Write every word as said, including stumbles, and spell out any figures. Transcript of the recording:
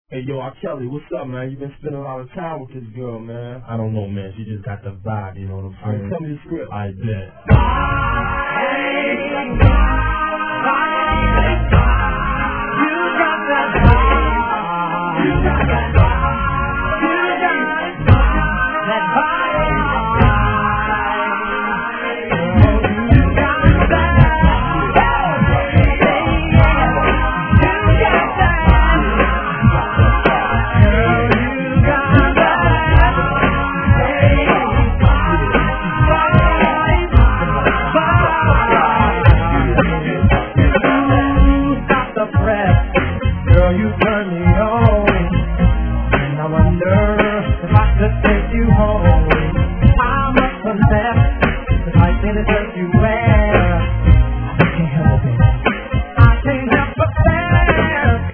Hey, yo, R. Kelly, what's up, man? You been spending a lot of time with this girl, man. I don't know, man. She just got the vibe, you know what I'm saying? All right, tell me the script. I bet. Girl, you turn me on.